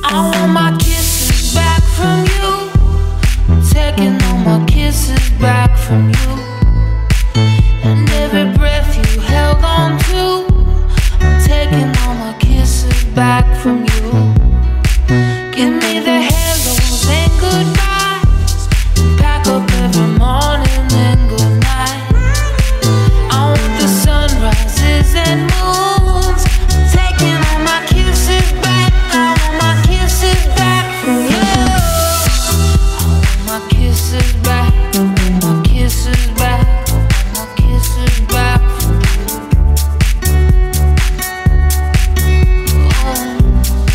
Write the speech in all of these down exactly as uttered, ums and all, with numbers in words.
I want my kisses back from you. I'm taking all my kisses back from you. And every breath you held on to, I'm taking all my kisses back from you. Give me the hellos and goodbyes, and pack up every morning and good night. I want the sunrises and moons, I'm taking all my kisses back. I want my kisses back from you. I want my kisses back, I want my kisses back, I want my kisses back from you. Oh.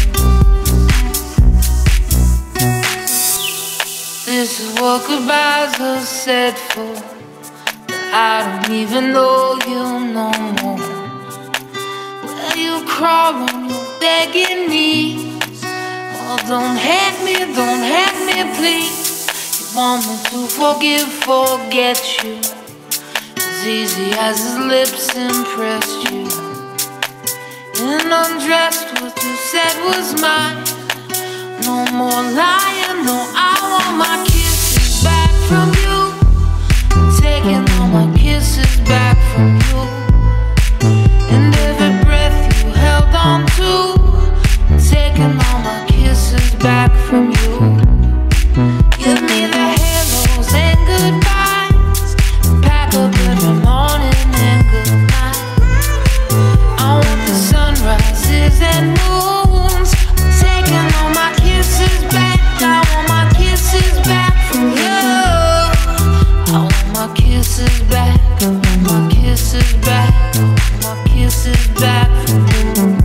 This is what goodbyes are said for, but I don't even know you no more. Where you crawl on your begging knees. Oh, don't hate me, don't hate me, please. You want me to forgive, forget you, as easy as his lips impressed you. And undressed, what you said was mine. No more lying, no, I want my kisses back from you. I'm taking all my kisses back from you. And every breath you held on to, I'm taking all my kisses back from you. Give me the hellos and goodbyes, pack up every morning and good night. I want the sunrises and moons, I'm taking all my kisses back. I want my kisses back from you. I want my kisses back, I want my kisses back, I want my kisses back from you.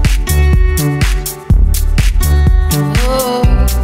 Oh.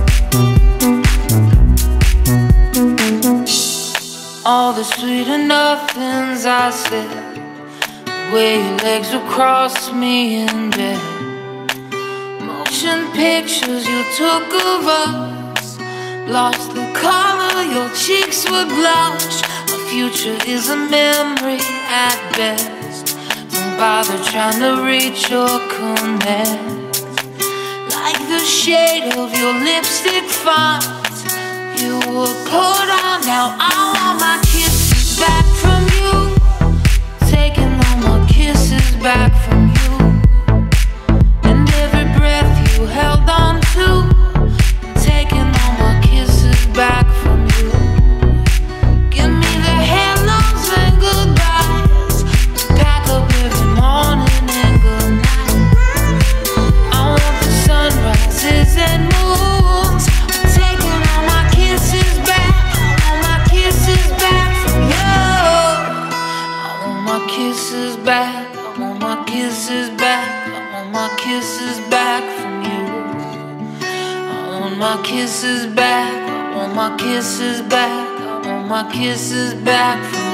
All the sweet enough things I said, the way your legs would cross me in bed, motion pictures you took of us, lost the color, your cheeks would blush. Our future is a memory at best. Don't bother trying to reach or connect. Like the shade of your lipstick font, you were put on. Now I want my kisses back from you, taking all my kisses back from you. And every breath you held on to, I'm taking all my kisses back from you. Give me the hellos and goodbyes, pack up every morning and good night. I want the sunrises and moons, I'm taking all my kisses back. I want my kisses back from you. I want my kisses back, I want my kisses back, I want my kisses back from you. I want my kisses back, I want my kisses back, I want my kisses back from you.